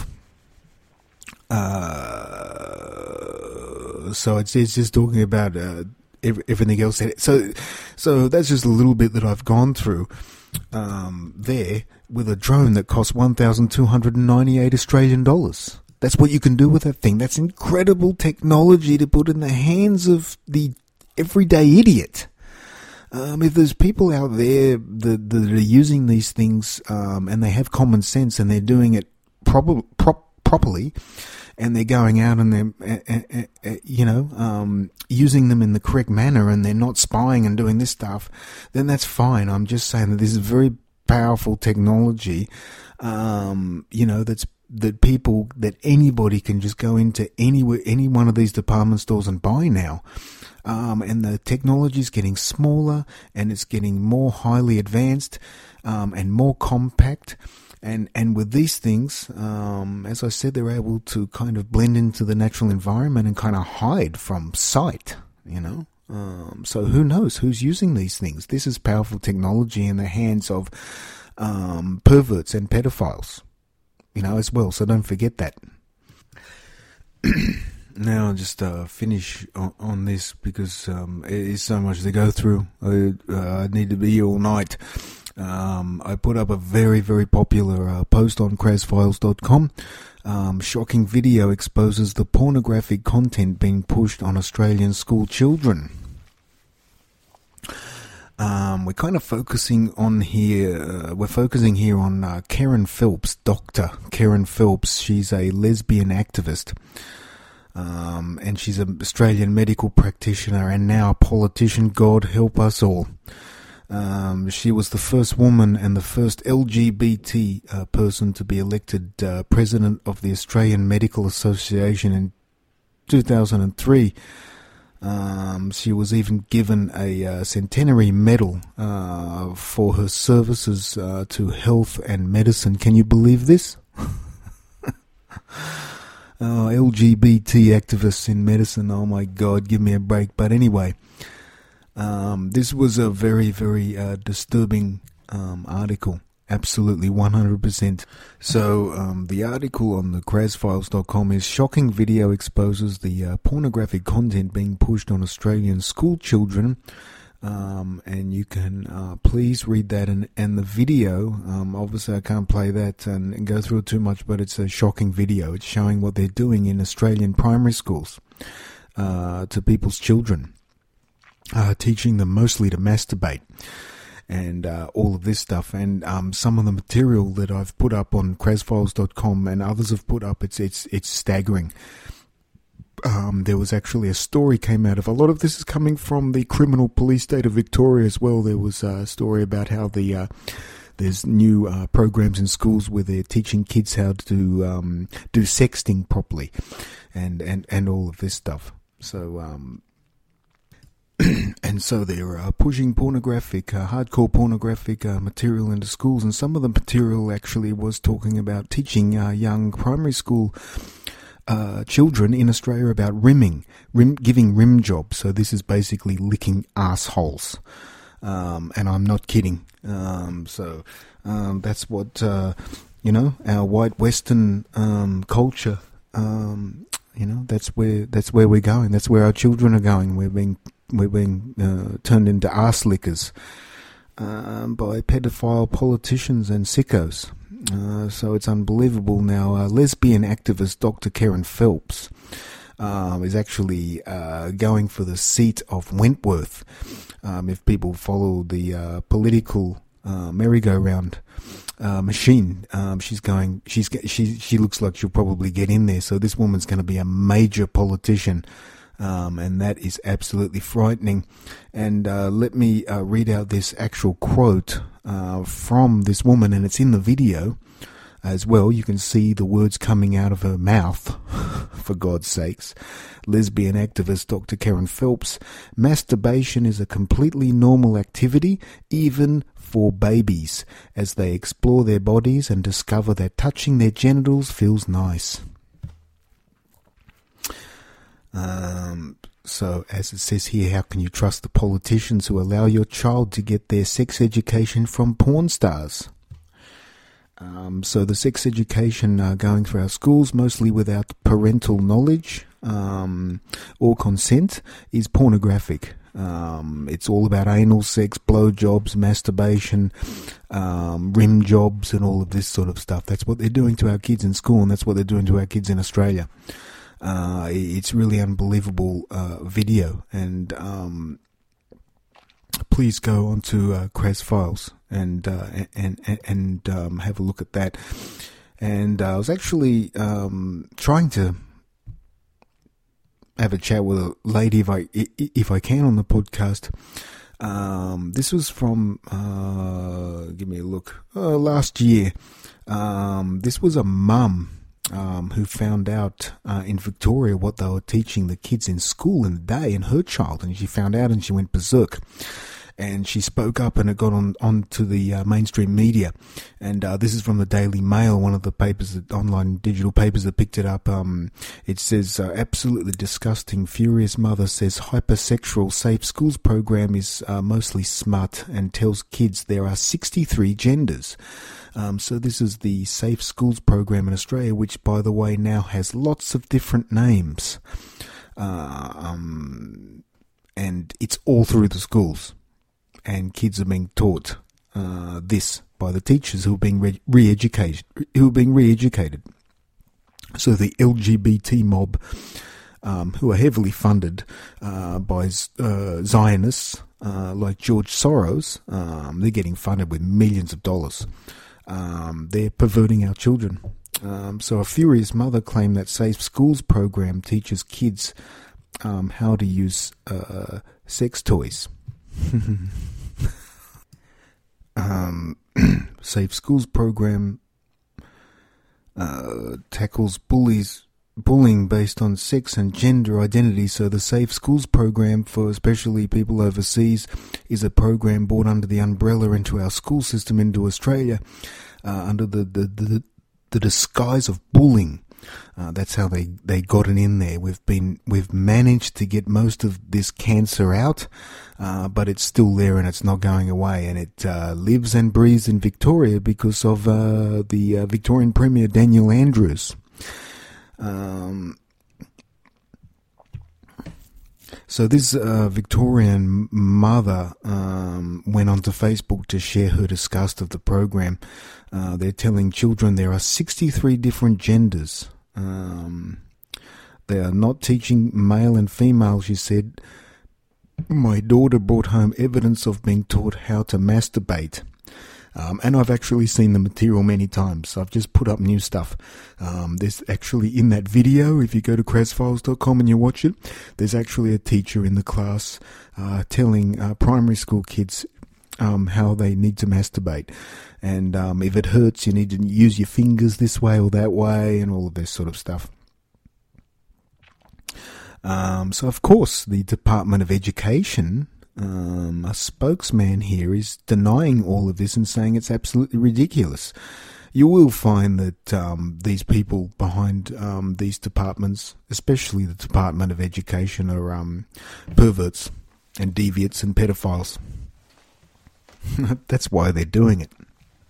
So it's just talking about everything else. So that's just a little bit that I've gone through there with a drone that costs 1,298 Australian dollars. That's what you can do with that thing. That's incredible technology to put in the hands of the everyday idiot. If there's people out there that are using these things and they have common sense and they're doing it properly, and they're going out and they're using them in the correct manner and they're not spying and doing this stuff, then that's fine. I'm just saying that this is very powerful technology, that anybody can just go into any one of these department stores and buy now. And the technology is getting smaller and it's getting more highly advanced and more compact. And with these things, as I said, they're able to kind of blend into the natural environment and kind of hide from sight, So who knows who's using these things? This is powerful technology in the hands of perverts and pedophiles, as well. So don't forget that. Now I'll just finish on this because it is so much to go through. I need to be here all night. I put up a very, very popular post on CrazFiles.com. Shocking video exposes the pornographic content being pushed on Australian school children. we're kind of focusing on here. We're focusing here on Karen Phelps, Dr. Karen Phelps. She's a lesbian activist, and she's an Australian medical practitioner and now a politician. God help us all. She was the first woman and the first LGBT person to be elected president of the Australian Medical Association in 2003. She was even given a centenary medal for her services to health and medicine. Can you believe this? LGBT activists in medicine, oh my God, give me a break. But anyway, this was a very, very disturbing article. Absolutely, 100%. So, the article on the CrazFiles.com is shocking video exposes the pornographic content being pushed on Australian school children. And you can please read that. And the video, obviously I can't play that and go through it too much, but it's a shocking video. It's showing what they're doing in Australian primary schools to people's children, teaching them mostly to masturbate. And all of this stuff, and some of the material that I've put up on CrazFiles.com and others have put up, it's staggering. There was actually a story came out of, a lot of this is coming from the Criminal Police State of Victoria as well. There was a story about how there's new programs in schools where they're teaching kids how to do sexting properly, and all of this stuff. So and so they're pushing pornographic, hardcore pornographic material into schools, and some of the material actually was talking about teaching young primary school children in Australia about giving rim jobs. So this is basically licking assholes, and I'm not kidding. So that's what our white Western culture. That's where we're going. That's where our children are going. We're being turned into arse lickers by pedophile politicians and sickos. So it's unbelievable. Now, lesbian activist Dr. Karen Phelps is actually going for the seat of Wentworth. If people follow the political merry-go-round machine, she looks like she'll probably get in there. So this woman's going to be a major politician. And that is absolutely frightening. And let me read out this actual quote from this woman, and it's in the video as well. You can see the words coming out of her mouth, for God's sakes. Lesbian activist Dr. Karen Phelps: masturbation is a completely normal activity, even for babies, as they explore their bodies and discover that touching their genitals feels nice. So, as it says here, how can you trust the politicians who allow your child to get their sex education from porn stars? So the sex education going through our schools, mostly without parental knowledge or consent, is pornographic. It's all about anal sex, blowjobs, masturbation, rim jobs, and all of this sort of stuff. That's what they're doing to our kids in school, and that's what they're doing to our kids in Australia. It's really unbelievable video, and please go onto Kraz Files and have a look at that. And I was actually trying to have a chat with a lady if I can on the podcast. This was from give me a look, last year. This was a mum who found out in Victoria what they were teaching the kids in school in the day, and her child, and she found out and she went berserk. And she spoke up, and it got on to the mainstream media. And this is from the Daily Mail, one of the papers, online digital papers that picked it up. It says, absolutely disgusting. Furious mother says hypersexual safe schools program is mostly smut, and tells kids there are 63 genders. So this is the Safe Schools program in Australia, which, by the way, now has lots of different names. And it's all through the schools. And kids are being taught this by the teachers who are being re-educated. So the LGBT mob who are heavily funded by Zionists like George Soros. They're getting funded with millions of dollars. They're perverting our children. So a furious mother claimed that Safe Schools program teaches kids how to use sex toys. Safe Schools program tackles bullying based on sex and gender identity. So the Safe Schools program for especially people overseas is a program brought under the umbrella into our school system into Australia under the disguise of bullying. That's how they got it in there. We've managed to get most of this cancer out, but it's still there and it's not going away. And it lives and breathes in Victoria because of the Victorian Premier Daniel Andrews. So this Victorian mother went onto Facebook to share her disgust of the program. They're telling children there are 63 different genders. They are not teaching male and female, she said. My daughter brought home evidence of being taught how to masturbate. And I've actually seen the material many times. I've just put up new stuff. There's actually in that video, if you go to CrazFiles.com and you watch it, there's actually a teacher in the class telling primary school kids how they need to masturbate. And if it hurts, you need to use your fingers this way or that way and all of this sort of stuff. So, of course, the Department of Education... a spokesman here is denying all of this and saying it's absolutely ridiculous. You will find that these people behind these departments, especially the Department of Education, are perverts and deviants and pedophiles. That's why they're doing it.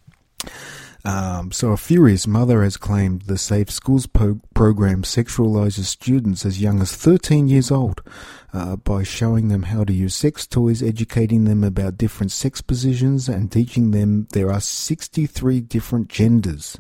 So a furious mother has claimed the Safe Schools program sexualizes students as young as 13 years old by showing them how to use sex toys, educating them about different sex positions, and teaching them there are 63 different genders.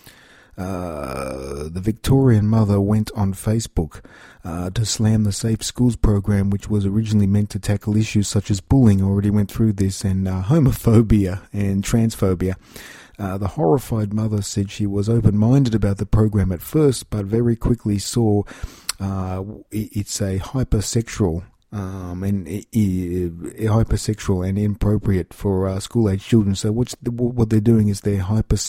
The Victorian mother went on Facebook to slam the Safe Schools program, which was originally meant to tackle issues such as bullying, already went through this, and homophobia and transphobia. The horrified mother said she was open-minded about the program at first, but very quickly saw it's a hypersexual hypersexual and inappropriate for school-age children. So what they're doing is they're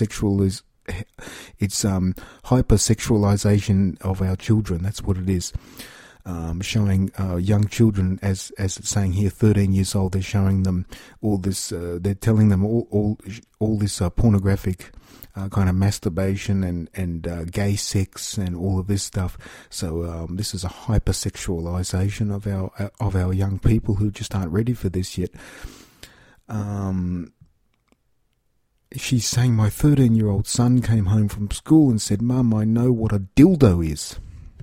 hypersexualization of our children. That's what it is. Showing young children, as it's saying here, 13 years old, they're showing them all this, they're telling them all this pornographic kind of masturbation and gay sex and all of this stuff. So this is a hypersexualization of our young people who just aren't ready for this yet. She's saying, my 13-year-old son came home from school and said, "Mum, I know what a dildo is."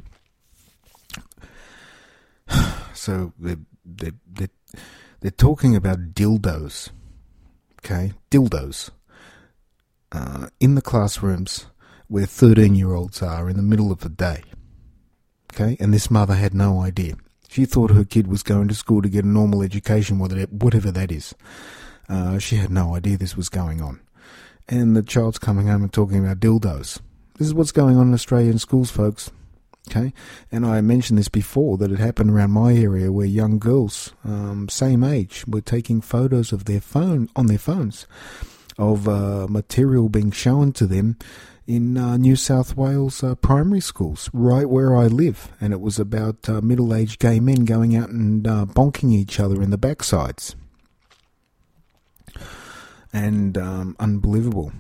So they're talking about dildos, okay? Dildos in the classrooms where 13-year-olds are in the middle of the day, okay? And this mother had no idea. She thought her kid was going to school to get a normal education, whatever that is. She had no idea this was going on. And the child's coming home and talking about dildos. This is what's going on in Australian schools, folks. Okay, and I mentioned this before, that it happened around my area where young girls, same age, were taking photos of their phones of material being shown to them in New South Wales primary schools, right where I live. And it was about middle-aged gay men going out and bonking each other in the backsides. And unbelievable.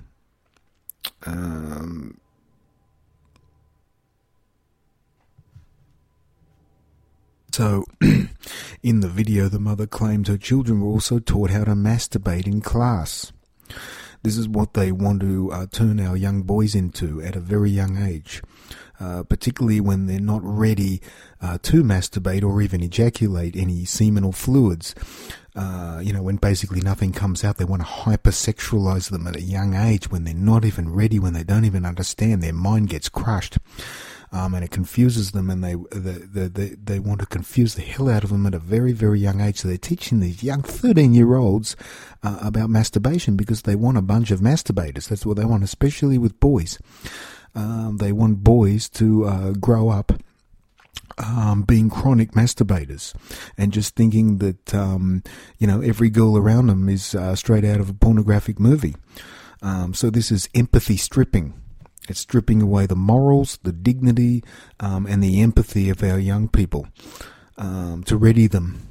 So, in the video, the mother claimed her children were also taught how to masturbate in class. This is what they want to turn our young boys into at a very young age, particularly when they're not ready to masturbate or even ejaculate any seminal fluids. When basically nothing comes out, they want to hypersexualize them at a young age when they're not even ready, when they don't even understand. Their mind gets crushed. and it confuses them, and they want to confuse the hell out of them at a very, very young age. So they're teaching these young 13-year-olds about masturbation because they want a bunch of masturbators. That's what they want, especially with boys. They want boys to grow up being chronic masturbators and just thinking that, every girl around them is straight out of a pornographic movie. So this is empathy stripping. It's stripping away the morals, the dignity, and the empathy of our young people to ready them.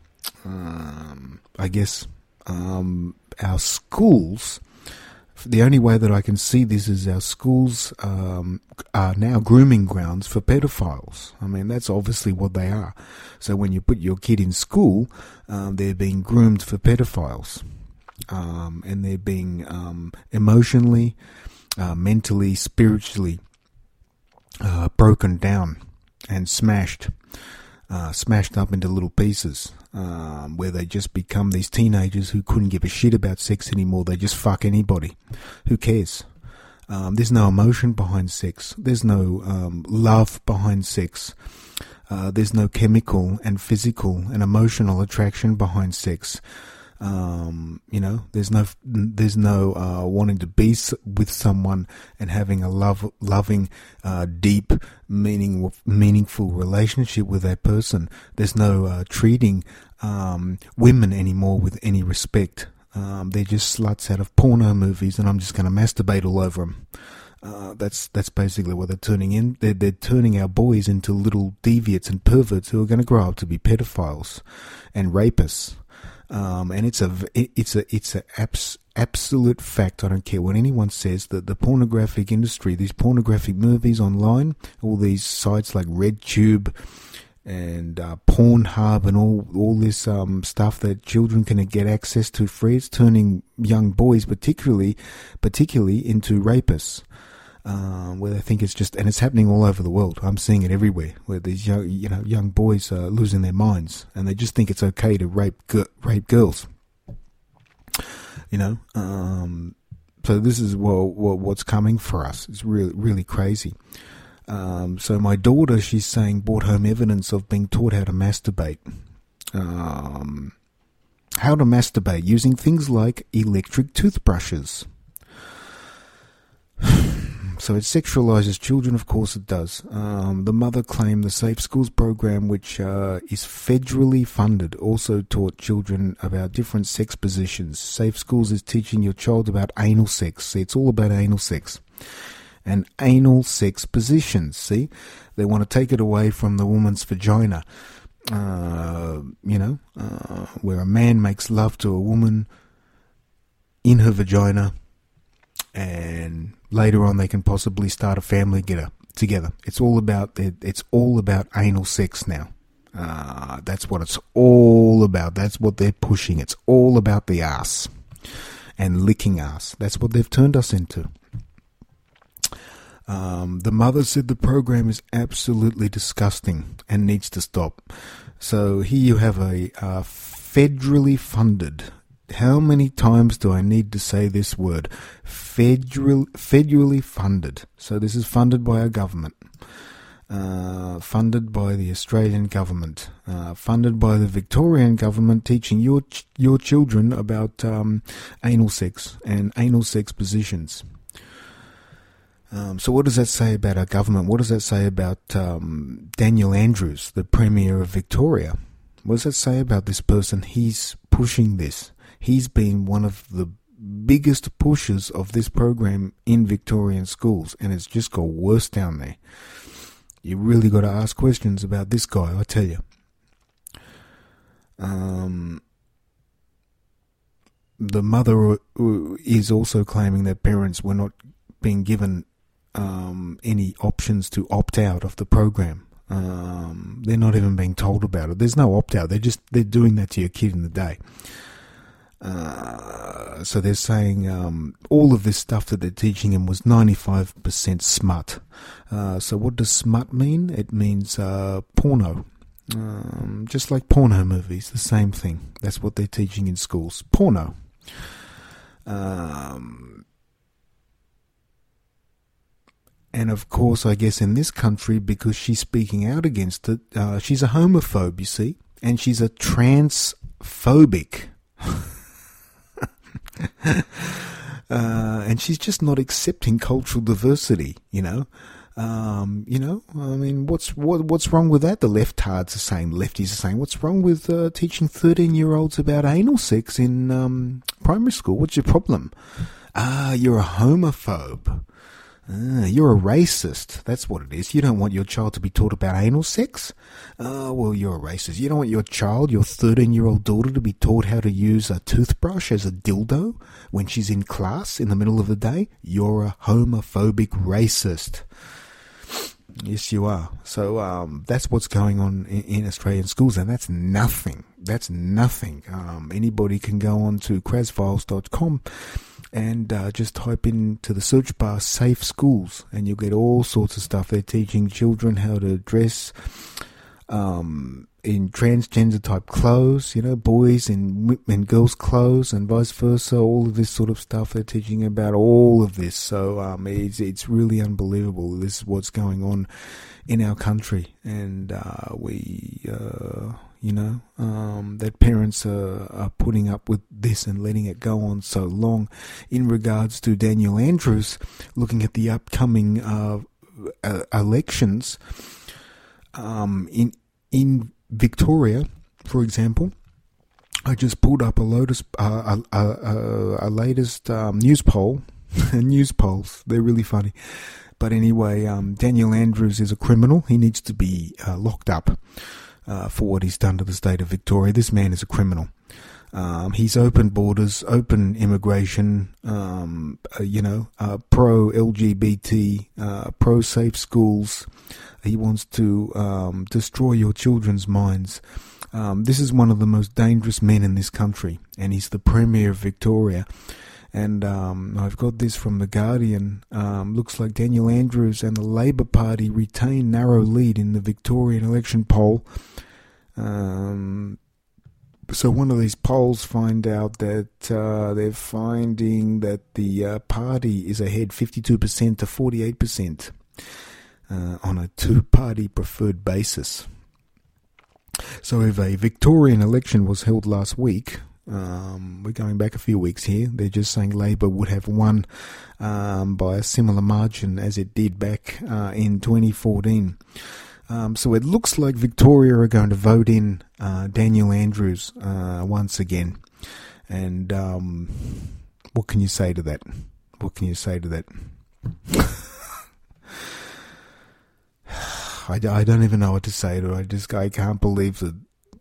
Our schools, the only way that I can see this is our schools are now grooming grounds for pedophiles. I mean, that's obviously what they are. So when you put your kid in school, they're being groomed for pedophiles. And they're being emotionally, mentally, spiritually broken down and smashed up into little pieces, where they just become these teenagers who couldn't give a shit about sex anymore. They just fuck anybody. Who cares? There's no emotion behind sex. There's no love behind sex. There's no chemical and physical and emotional attraction behind sex. There's no wanting to be with someone and having a loving, deep, meaningful relationship with that person. There's no treating women anymore with any respect. They're just sluts out of porno movies, and I'm just going to masturbate all over them. That's basically what they're turning in. They're turning our boys into little deviates and perverts who are going to grow up to be pedophiles and rapists. And it's a absolute fact. I don't care what anyone says, that the pornographic industry, these pornographic movies online, all these sites like RedTube and Pornhub and all this stuff that children can get access to free, it's turning young boys particularly into rapists. Where they think it's just, and it's happening all over the world. I'm seeing it everywhere, where these young boys are losing their minds, and they just think it's okay to rape girls. So this is what's coming for us. It's really, really crazy. So my daughter, she's saying, brought home evidence of being taught how to masturbate. How to masturbate using things like electric toothbrushes. So it sexualizes children, of course it does. The mother claimed the Safe Schools program, which is federally funded, also taught children about different sex positions. Safe Schools is teaching your child about anal sex. See, it's all about anal sex. And anal sex positions, see? They want to take it away from the woman's vagina. Where a man makes love to a woman in her vagina, and later on they can possibly start a family together. It's all about anal sex now. That's what it's all about. That's what they're pushing. It's all about the ass and licking ass. That's what they've turned us into. The mother said the program is absolutely disgusting and needs to stop. So here you have a federally funded. How many times do I need to say this word? Federally funded. So this is funded by our government, funded by the Australian government, funded by the Victorian government, teaching your children about anal sex and anal sex positions. So what does that say about our government? What does that say about Daniel Andrews, the Premier of Victoria? What does that say about this person? He's pushing this. He's been one of the biggest pushers of this program in Victorian schools, and it's just got worse down there. You really got to ask questions about this guy, I tell you. The mother is also claiming that parents were not being given any options to opt out of the program. They're not even being told about it. There's no opt out. They're doing that to your kid in the day. So they're saying all of this stuff that they're teaching him was 95% smut. So what does smut mean? It means porno. Just like porno movies, the same thing. That's what they're teaching in schools. Porno. And of course, I guess in this country, because she's speaking out against it, she's a homophobe, you see, and she's a transphobic. And she's just not accepting cultural diversity, you know. I mean, what's wrong with that? The lefties are saying, what's wrong with teaching 13-year-olds about anal sex in primary school? What's your problem? You're a homophobe. You're a racist. That's what it is. You don't want your child to be taught about anal sex? Well, you're a racist. You don't want your 13-year-old daughter, to be taught how to use a toothbrush as a dildo when she's in class in the middle of the day? You're a homophobic racist. Yes, you are. So that's what's going on in Australian schools, and that's nothing. That's nothing. Anybody can go on to CrazFiles.com and just type into the search bar safe schools, and you'll get all sorts of stuff. They're teaching children how to dress in transgender type clothes, you know, boys in girls' clothes and vice versa, all of this sort of stuff. They're teaching about all of this. So it's really unbelievable. This is what's going on in our country, and that parents are putting up with this and letting it go on so long. In regards to Daniel Andrews, looking at the upcoming elections in Victoria, for example, I just pulled up a latest news poll. News polls, they're really funny. But anyway, Daniel Andrews is a criminal. He needs to be locked up for what he's done to the state of Victoria. This man is a criminal. He's open borders, open immigration, pro-LGBT, pro-safe schools. He wants to destroy your children's minds. This is one of the most dangerous men in this country, and he's the Premier of Victoria. And I've got this from The Guardian. Looks like Daniel Andrews and the Labor Party retain narrow lead in the Victorian election poll. So one of these polls find out that they're finding that the party is ahead 52% to 48% on a two-party preferred basis. So if a Victorian election was held last week, we're going back a few weeks here, they're just saying Labor would have won by a similar margin as it did back in 2014. So it looks like Victoria are going to vote in Daniel Andrews once again. And what can you say to that? What can you say to that? I don't even know what to say to it. I can't believe that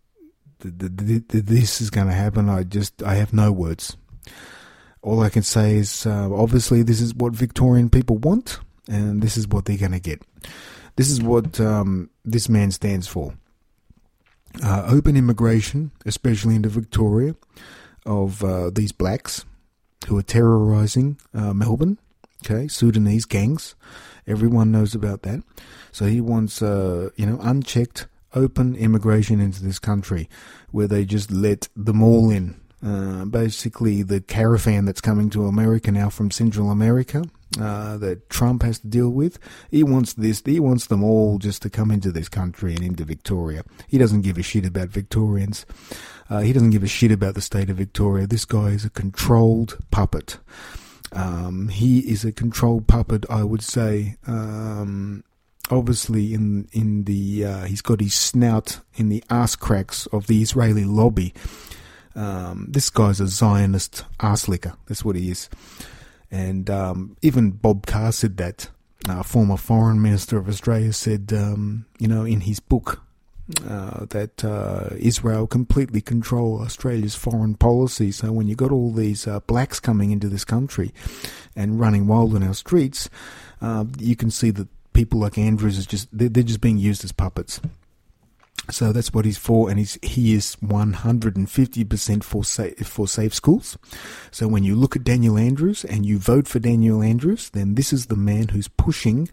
this is going to happen. I have no words. All I can say is, obviously this is what Victorian people want, and this is what they're going to get. This is what this man stands for. Open immigration, especially into Victoria, of these blacks who are terrorising Melbourne. Okay, Sudanese gangs. Everyone knows about that. So he wants, unchecked, open immigration into this country, where they just let them all in. Basically, the caravan that's coming to America now from Central America, that Trump has to deal with. He wants them all just to come into this country and into Victoria. He doesn't give a shit about Victorians. He doesn't give a shit about the state of Victoria. This guy is a controlled puppet. He is a controlled puppet, I would say. Obviously, in the he's got his snout in the arse cracks of the Israeli lobby. This guy's a Zionist arse licker. That's what he is. And even Bob Carr said that. Former Foreign Minister of Australia said, in his book, that Israel completely control Australia's foreign policy. So when you got all these blacks coming into this country and running wild on our streets, you can see that people like Andrews they're just being used as puppets. So that's what he's for, and he is 150% for safe schools. So when you look at Daniel Andrews and you vote for Daniel Andrews, then this is the man who's pushing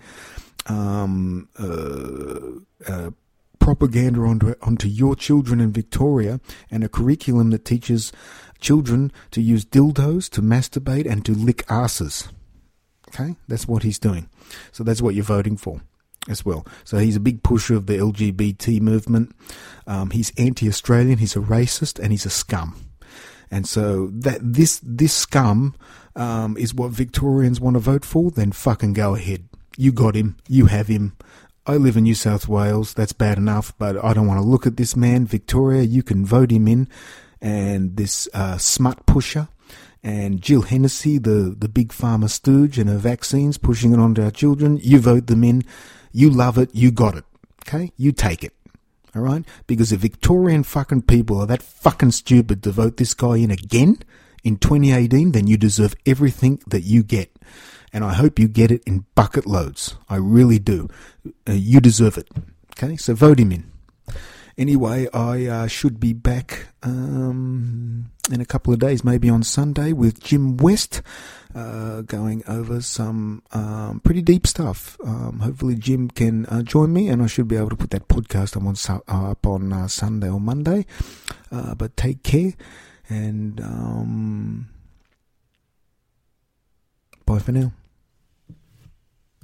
propaganda onto your children in Victoria, and a curriculum that teaches children to use dildos, to masturbate, and to lick asses. Okay, that's what he's doing. So that's what you're voting for as well. So he's a big pusher of the LGBT movement. He's anti-Australian, he's a racist, and he's a scum. And so that this scum is what Victorians want to vote for, then fucking go ahead. You got him. You have him. I live in New South Wales. That's bad enough, but I don't want to look at this man. Victoria, you can vote him in. And this smut pusher and Jill Hennessy, the big pharma stooge and her vaccines, pushing it onto our children. You vote them in. You love it. You got it. Okay? You take it. All right? Because if Victorian fucking people are that fucking stupid to vote this guy in again in 2018, then you deserve everything that you get. And I hope you get it in bucket loads. I really do. You deserve it. Okay? So vote him in. Anyway, I should be back in a couple of days, maybe on Sunday, with Jim West, going over some pretty deep stuff. Hopefully Jim can join me, and I should be able to put that podcast up on Sunday or Monday. But take care, and bye for now.